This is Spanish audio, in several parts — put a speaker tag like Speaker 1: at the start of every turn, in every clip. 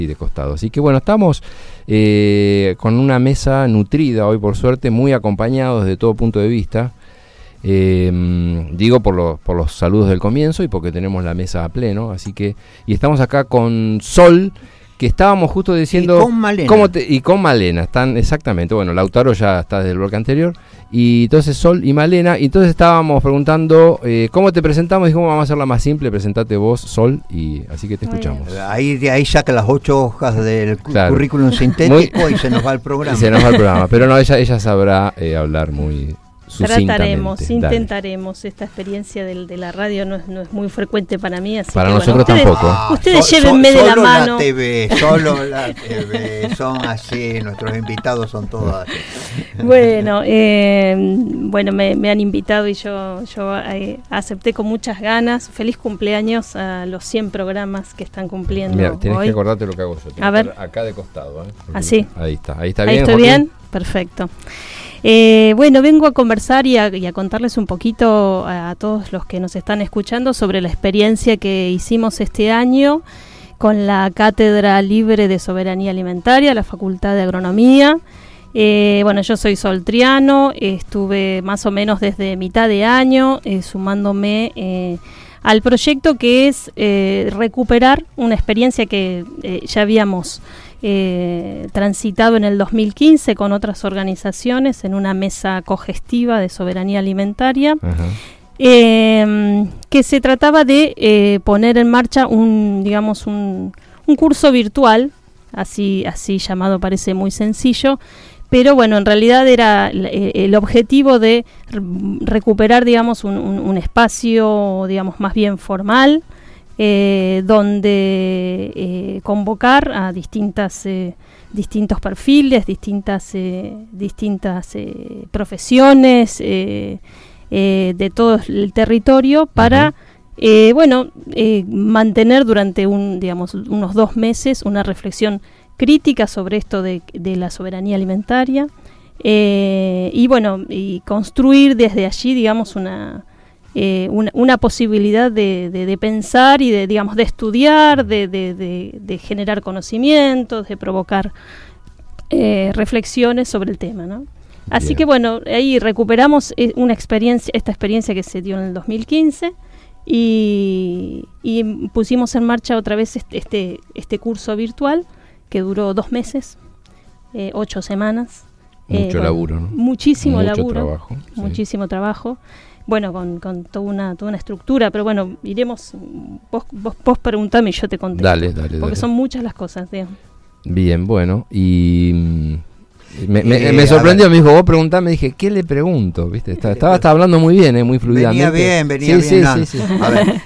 Speaker 1: de costado. Así que bueno, estamos con una mesa nutrida hoy, por suerte, muy acompañados de todo punto de vista. Digo por los saludos del comienzo y porque tenemos la mesa a pleno, así que, y estamos acá con Sol, que estábamos justo diciendo,
Speaker 2: y con Malena,
Speaker 1: y con Malena, están exactamente, bueno, Lautaro ya está desde el bloque anterior, y entonces Sol y Malena, y entonces estábamos preguntando cómo te presentamos, y cómo vamos a hacerla más simple, presentate vos, Sol, y así que te escuchamos.
Speaker 2: Ahí saca las 8 hojas del currículum sintético y se nos va el programa.
Speaker 1: Se nos va el programa, pero no, ella sabrá hablar muy
Speaker 3: intentaremos. Esta experiencia de la radio no es muy frecuente para mí, así
Speaker 1: para
Speaker 3: que,
Speaker 1: nosotros tampoco.
Speaker 3: Ustedes llévenme de la mano.
Speaker 2: Solo la TV, son así, nuestros invitados son todos así.
Speaker 3: Bueno, me han invitado y yo acepté con muchas ganas. Feliz cumpleaños a los 100 programas que están cumpliendo.
Speaker 1: Mira, tenés
Speaker 3: hoy.
Speaker 1: Que acordarte lo que hago yo.
Speaker 3: A ver.
Speaker 1: Acá de costado.
Speaker 3: Así.
Speaker 1: Ahí está bien.
Speaker 3: ¿Ahí estoy bien? Perfecto. Vengo a conversar y a contarles un poquito a todos los que nos están escuchando sobre la experiencia que hicimos este año con la Cátedra Libre de Soberanía Alimentaria, la Facultad de Agronomía. Yo soy Sol Triano, estuve más o menos desde mitad de año sumándome al proyecto que es recuperar una experiencia que ya habíamos transitado en el 2015 con otras organizaciones en una mesa cogestiva de soberanía alimentaria, que se trataba de poner en marcha un curso virtual, así llamado, parece muy sencillo, pero bueno, en realidad era el objetivo de recuperar, un espacio, más bien formal, donde convocar a distintos perfiles, distintas profesiones de todo el territorio para mantener durante unos 2 meses una reflexión crítica sobre esto de la soberanía alimentaria y construir desde allí una posibilidad de pensar y de estudiar, de generar conocimientos, de provocar reflexiones sobre el tema, ¿no? Así que ahí recuperamos esta experiencia que se dio en el 2015 y pusimos en marcha otra vez este curso virtual que duró 2 meses, 8 semanas.
Speaker 1: Mucho laburo, ¿no?
Speaker 3: Muchísimo laburo,
Speaker 1: trabajo,
Speaker 3: muchísimo trabajo. Con toda una estructura, pero iremos, vos preguntame y yo te contesto.
Speaker 1: Dale.
Speaker 3: Porque son muchas las cosas, digamos.
Speaker 1: Bien, bueno, y me sorprendió, me dijo, vos preguntame, dije, ¿qué le pregunto? ¿Viste? Estaba hablando muy bien, muy fluidamente.
Speaker 2: Venía bien.
Speaker 1: Sí.
Speaker 2: A ver,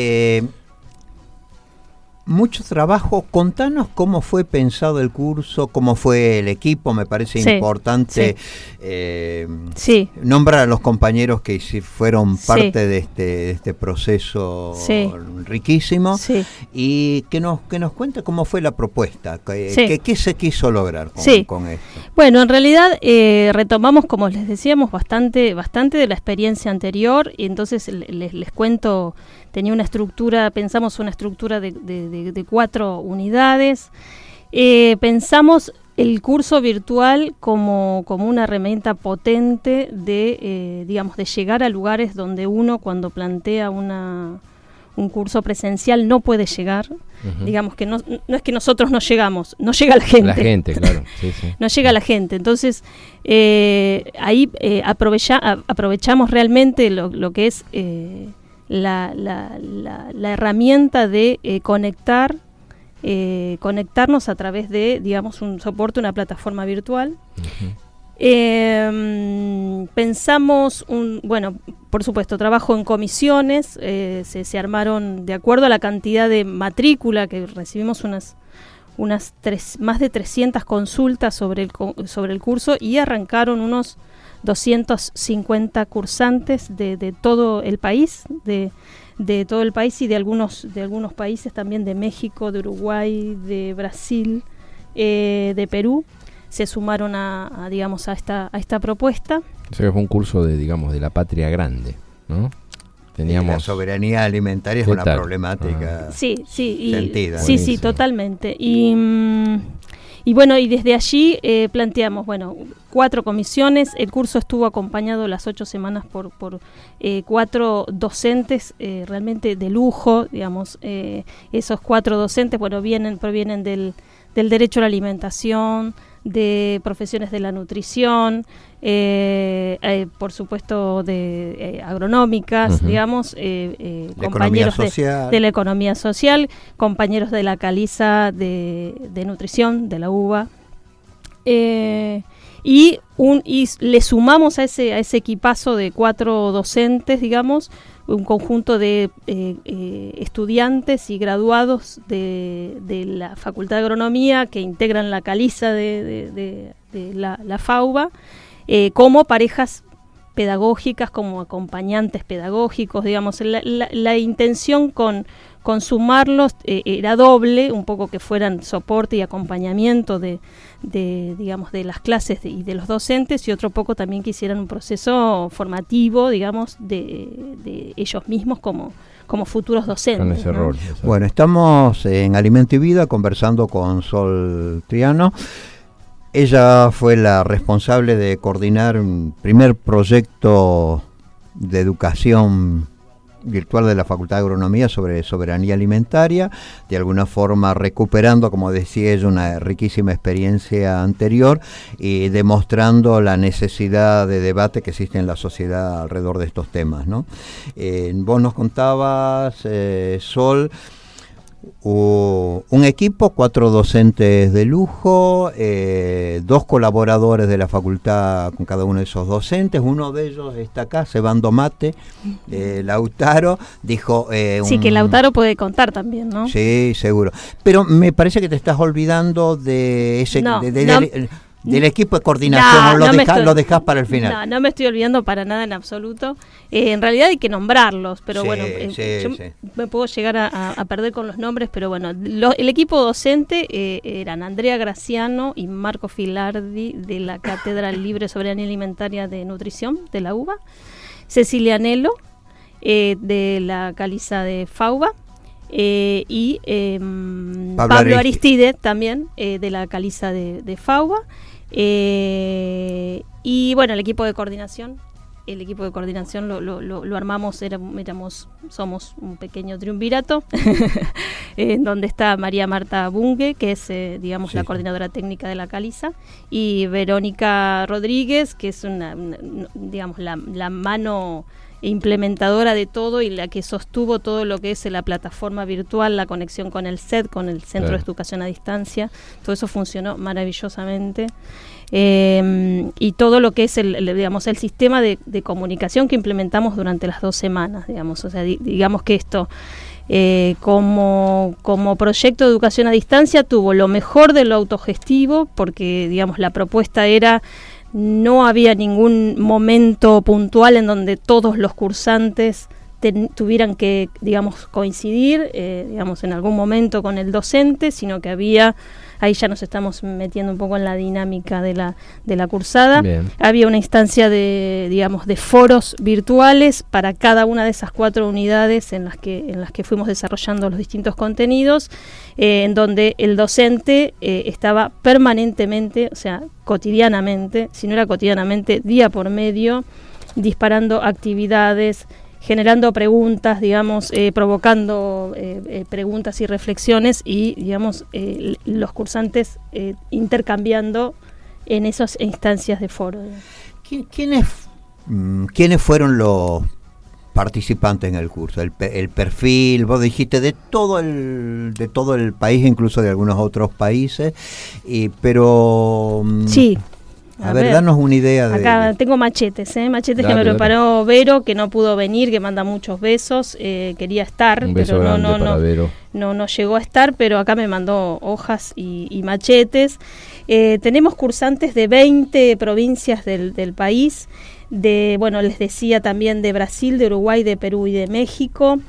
Speaker 2: mucho trabajo. Contanos cómo fue pensado el curso, cómo fue el equipo. Me parece importante nombrar a los compañeros que fueron parte de este proceso riquísimo, y que nos cuente cómo fue la propuesta, qué se quiso lograr con esto.
Speaker 3: Bueno, en realidad retomamos, como les decíamos, bastante de la experiencia anterior, y entonces les cuento. Tenía pensamos una estructura de 4 unidades. Pensamos el curso virtual como una herramienta potente de llegar a lugares donde uno, cuando plantea un curso presencial, no puede llegar. Digamos que no es que nosotros no llegamos, no llega la gente.
Speaker 1: La gente, claro. Sí.
Speaker 3: No llega la gente. Entonces, ahí aprovechamos realmente lo que es la herramienta de conectarnos a través de, un soporte, una plataforma virtual. Pensamos por supuesto, trabajo en comisiones, se armaron de acuerdo a la cantidad de matrícula que recibimos, más de 300 consultas sobre el curso, y arrancaron unos 250 cursantes de todo el país, de todo el país, y de algunos países también, de México, de Uruguay, de Brasil, de Perú, se sumaron a esta propuesta.
Speaker 1: O sea, que fue un curso de la patria grande, ¿no? teníamos...
Speaker 2: La soberanía alimentaria es una problemática sentida.
Speaker 3: Sí, totalmente. Y bueno, y desde allí planteamos, 4 comisiones. El curso estuvo acompañado las 8 semanas por 4 docentes realmente de lujo, digamos. Esos 4 docentes, provienen del derecho a la alimentación, de profesiones de la nutrición, por supuesto de agronómicas, digamos, compañeros de la economía social, compañeros de la caliza de nutrición, de la UBA, y le sumamos a ese equipazo de 4 docentes, digamos, un conjunto de estudiantes y graduados de la Facultad de Agronomía que integran la caliza de la FAUBA, como parejas pedagógicas, como acompañantes pedagógicos, digamos. La intención con sumarlos era doble, un poco que fueran soporte y acompañamiento de las clases y de los docentes, y otro poco también que hicieran un proceso formativo, digamos, de ellos mismos como futuros docentes.
Speaker 1: Con ese rol.
Speaker 2: Bueno, estamos en Alimento y Vida conversando con Sol Triano. Ella fue la responsable de coordinar un primer proyecto de educación virtual de la Facultad de Agronomía sobre soberanía alimentaria, de alguna forma recuperando, como decía ella, una riquísima experiencia anterior y demostrando la necesidad de debate que existe en la sociedad alrededor de estos temas, ¿no? Vos nos contabas, Sol, un equipo, 4 docentes de lujo, 2 colaboradores de la facultad con cada uno de esos docentes. Uno de ellos está acá, Cebando Mate, Lautaro, dijo...
Speaker 3: que Lautaro puede contar también, ¿no?
Speaker 2: Sí, seguro. Pero me parece que te estás olvidando de ese... del equipo de coordinación, lo dejás para el final.
Speaker 3: No me estoy olvidando para nada en absoluto. En realidad hay que nombrarlos, pero me puedo llegar a perder con los nombres, pero bueno, el equipo docente eran Andrea Graciano y Marco Filardi de la Cátedra Libre de Soberanía Alimentaria de Nutrición de la UBA, Cecilia Anelo de la Caliza de FAUBA, y Pablo Aristide también de la Caliza de FAUBA, y bueno, el equipo de coordinación lo armamos, somos un pequeño triunvirato en donde está María Marta Bunge, que es la coordinadora técnica de la Caliza, y Verónica Rodríguez, que es la mano implementadora de todo y la que sostuvo todo lo que es la plataforma virtual, la conexión con el CED, con el Centro de Educación a Distancia. Todo eso funcionó maravillosamente, y todo lo que es el sistema de comunicación que implementamos durante las 2 semanas, digamos. O sea, digamos que esto como proyecto de educación a distancia tuvo lo mejor de lo autogestivo, porque digamos la propuesta era: no había ningún momento puntual en donde todos los cursantes tuvieran que, digamos, coincidir, en algún momento con el docente, sino que ahí ya nos estamos metiendo un poco en la dinámica de la cursada. Bien. Había una instancia de foros virtuales para cada una de esas 4 unidades en las que fuimos desarrollando los distintos contenidos, en donde el docente estaba permanentemente, o sea, cotidianamente, si no era cotidianamente, día por medio, disparando actividades, generando preguntas, digamos, provocando preguntas y reflexiones, y digamos los cursantes intercambiando en esas instancias de foro.
Speaker 2: ¿Quiénes fueron los participantes en el curso? El perfil, vos dijiste de todo el país, incluso de algunos otros países, pero
Speaker 3: sí.
Speaker 2: A ver, danos una idea.
Speaker 3: Acá tengo machetes, machetes que me preparó Vero, que no pudo venir, que manda muchos besos, quería estar, pero no llegó a estar, pero acá me mandó hojas y machetes. Tenemos cursantes de 20 provincias del país, les decía también de Brasil, de Uruguay, de Perú y de México.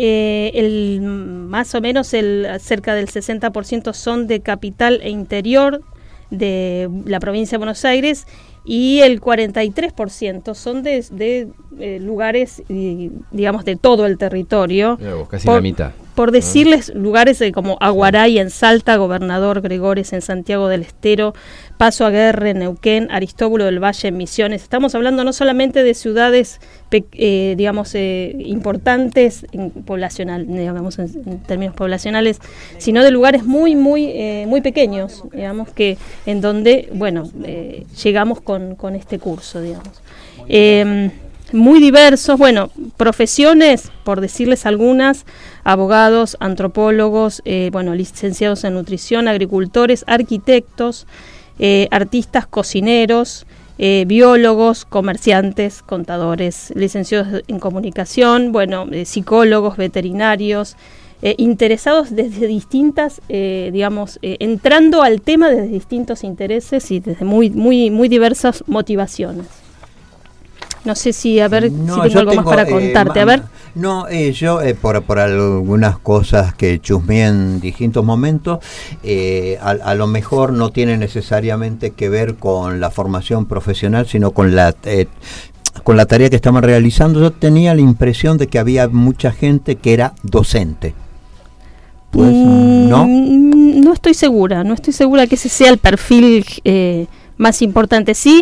Speaker 3: Más o menos cerca del 60% son de capital e interior de la provincia de Buenos Aires, y el 43% son de lugares, digamos, de todo el territorio.
Speaker 1: Casi la mitad.
Speaker 3: Por decirles, lugares como Aguaray en Salta, Gobernador Gregores en Santiago del Estero, Paso Aguerre en Neuquén, Aristóbulo del Valle en Misiones. Estamos hablando no solamente de ciudades, digamos, importantes en términos poblacionales, sino de lugares muy pequeños, digamos, que en donde, bueno, llegamos con este curso, digamos. Muy diversos, bueno, profesiones, por decirles algunas, abogados, antropólogos, licenciados en nutrición, agricultores, arquitectos, artistas, cocineros, biólogos, comerciantes, contadores, licenciados en comunicación, psicólogos, veterinarios, interesados desde distintas, entrando al tema desde distintos intereses y desde muy diversas motivaciones. No sé si, si tengo algo más para contarte,
Speaker 2: yo por algunas cosas que chusmeé en distintos momentos, a lo mejor no tiene necesariamente que ver con la formación profesional, sino con la tarea que estamos realizando. Yo tenía la impresión de que había mucha gente que era docente. Pues,
Speaker 3: no estoy segura que ese sea el perfil más importante. Sí,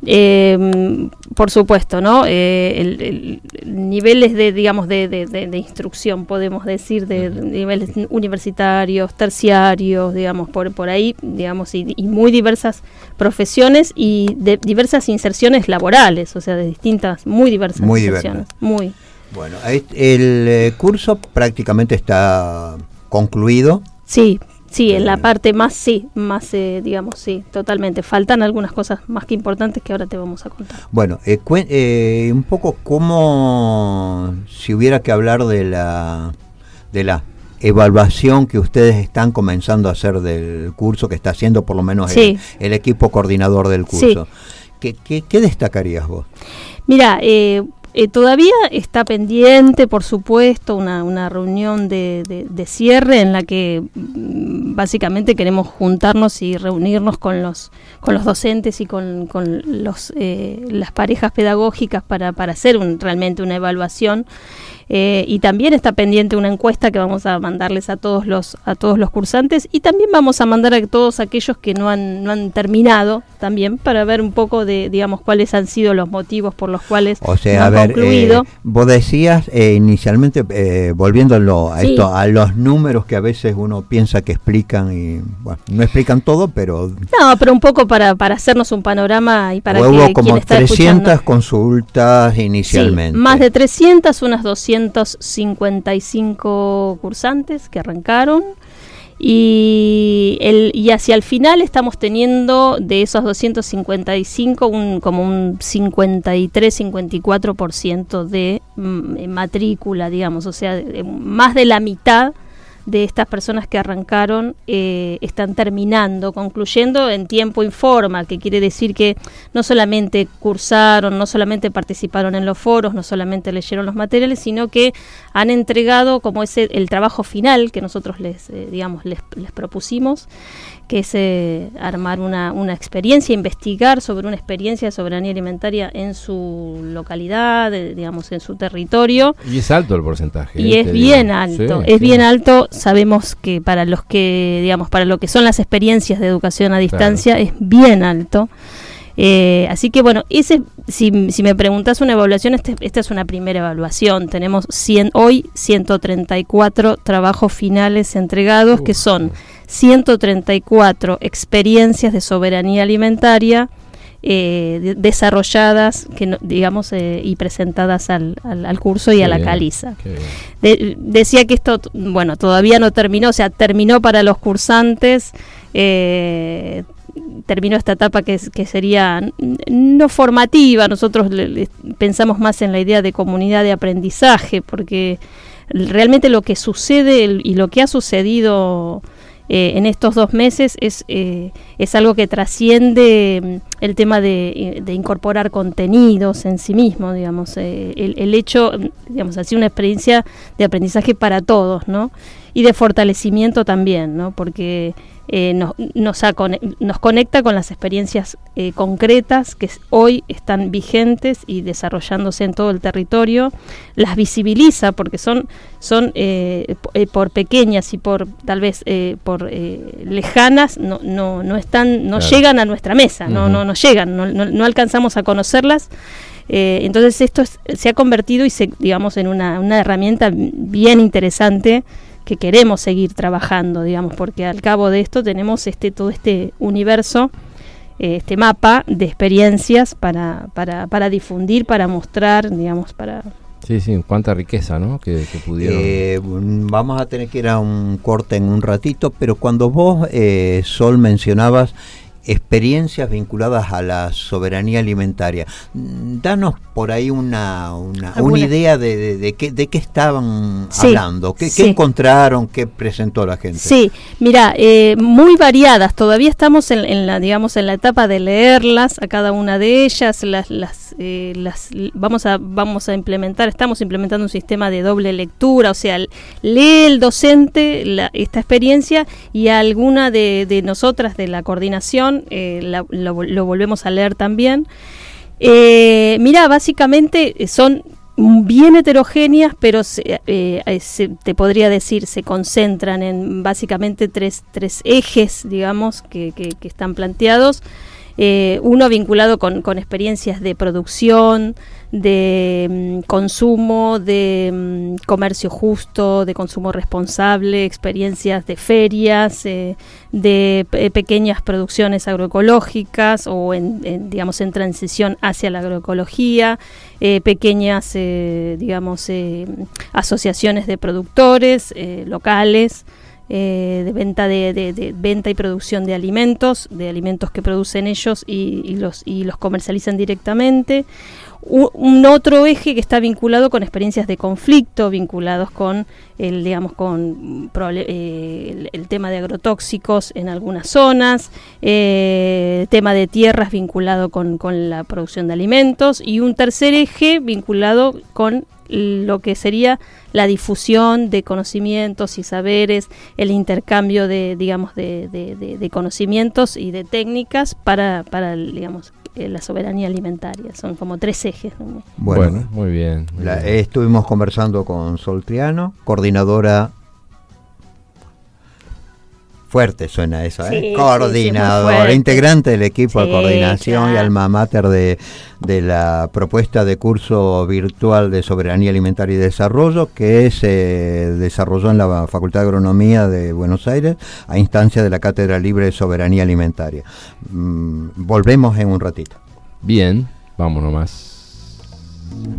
Speaker 3: por supuesto, ¿no? El niveles de instrucción, podemos decir, de niveles universitarios, terciarios, digamos, por ahí, digamos, y muy diversas profesiones y de diversas inserciones laborales, o sea, de distintas, muy diversas inserciones.
Speaker 2: Bueno, el curso prácticamente está concluido.
Speaker 3: Sí, en la parte más, digamos, totalmente. Faltan algunas cosas más que importantes que ahora te vamos a contar.
Speaker 2: Bueno, un poco como si hubiera que hablar de la evaluación que ustedes están comenzando a hacer del curso, que está haciendo por lo menos el equipo coordinador del curso. Sí. ¿Qué destacarías vos?
Speaker 3: Mira, todavía está pendiente, por supuesto, una reunión de cierre en la que básicamente queremos juntarnos y reunirnos con los docentes y con las parejas pedagógicas para hacer realmente una evaluación. Y también está pendiente una encuesta que vamos a mandarles a todos los cursantes, y también vamos a mandar a todos aquellos que no han terminado también, para ver un poco de, digamos, cuáles han sido los motivos por los cuales
Speaker 2: no han concluido. Vos decías inicialmente, volviéndolo a esto, a los números que a veces uno piensa que explican y no explican todo, pero
Speaker 3: un poco para hacernos un panorama y para
Speaker 2: hubo
Speaker 3: que
Speaker 2: como
Speaker 3: quien está
Speaker 2: 300
Speaker 3: escuchando.
Speaker 2: Consultas inicialmente.
Speaker 3: Sí, más de 300, unas 255 cursantes que arrancaron, y hacia el final estamos teniendo de esos 255 como un 53-54% de matrícula, digamos, o sea, más de la mitad de estas personas que arrancaron están terminando, concluyendo en tiempo informal, que quiere decir que no solamente cursaron, no solamente participaron en los foros, no solamente leyeron los materiales, sino que han entregado como el trabajo final que nosotros les propusimos, que es armar una experiencia, investigar sobre una experiencia de soberanía alimentaria en su localidad, digamos, en su territorio.
Speaker 1: Y es alto el porcentaje.
Speaker 3: Y es bien alto, bien alto. Sabemos que para lo que son las experiencias de educación a distancia, es bien alto. Así que bueno, si me preguntas una evaluación, esta es una primera evaluación. Tenemos hoy 134 trabajos finales entregados, que son 134 experiencias de soberanía alimentaria desarrolladas, y presentadas al curso y a la caliza. Decía que esto, todavía no terminó, o sea, terminó para los cursantes. Terminó esta etapa que sería no formativa. Nosotros pensamos más en la idea de comunidad de aprendizaje, porque realmente lo que sucede y lo que ha sucedido en estos 2 meses es algo que trasciende el tema de incorporar contenidos en sí mismo, digamos, el hecho, digamos, así, una experiencia de aprendizaje para todos, ¿no? Y de fortalecimiento también, ¿no? Porque nos conecta con las experiencias concretas que hoy están vigentes y desarrollándose en todo el territorio, las visibiliza porque son por pequeñas y por tal vez por lejanas, no están, no llegan a nuestra mesa, no llegan, no alcanzamos a conocerlas. Entonces esto se ha convertido digamos en una herramienta bien interesante que queremos seguir trabajando, digamos, porque al cabo de esto tenemos todo este universo, este mapa de experiencias para difundir, para mostrar, digamos, para...
Speaker 1: Sí, cuánta riqueza, ¿no? Que pudieron...
Speaker 2: Vamos a tener que ir a un corte en un ratito, pero cuando vos, Sol, mencionabas experiencias vinculadas a la soberanía alimentaria, danos por ahí una idea de qué estaban hablando, qué encontraron, qué presentó la gente.
Speaker 3: Sí, mira, muy variadas, todavía estamos en la etapa de leerlas a cada una de ellas, vamos a implementar, estamos implementando un sistema de doble lectura, o sea, lee el docente esta experiencia y alguna de nosotras de la coordinación lo volvemos a leer también. Mira, básicamente son bien heterogéneas, pero te podría decir, se concentran en básicamente tres ejes, digamos, que están planteados. Uno vinculado con experiencias de producción, de consumo, de comercio justo, de consumo responsable, experiencias de ferias, de pequeñas producciones agroecológicas o en transición hacia la agroecología, pequeñas asociaciones de productores locales, de venta y producción de alimentos que producen ellos y los comercializan directamente. Un otro eje que está vinculado con experiencias de conflicto, vinculados con el tema de agrotóxicos en algunas zonas, tema de tierras vinculado con la producción de alimentos, y un tercer eje vinculado con lo que sería la difusión de conocimientos y saberes, el intercambio de conocimientos y de técnicas para la soberanía alimentaria. Son como tres ejes, ¿no?
Speaker 2: Bueno,
Speaker 1: muy bien.
Speaker 2: Estuvimos conversando con Sol Triano, coordinadora. Fuerte suena eso, ¿eh? Sí, coordinadora, integrante del equipo de coordinación y alma mater de la propuesta de curso virtual de soberanía alimentaria y desarrollo que se desarrolló en la Facultad de Agronomía de Buenos Aires a instancia de la Cátedra Libre de Soberanía Alimentaria. Volvemos en un ratito.
Speaker 1: Bien, vamos nomás.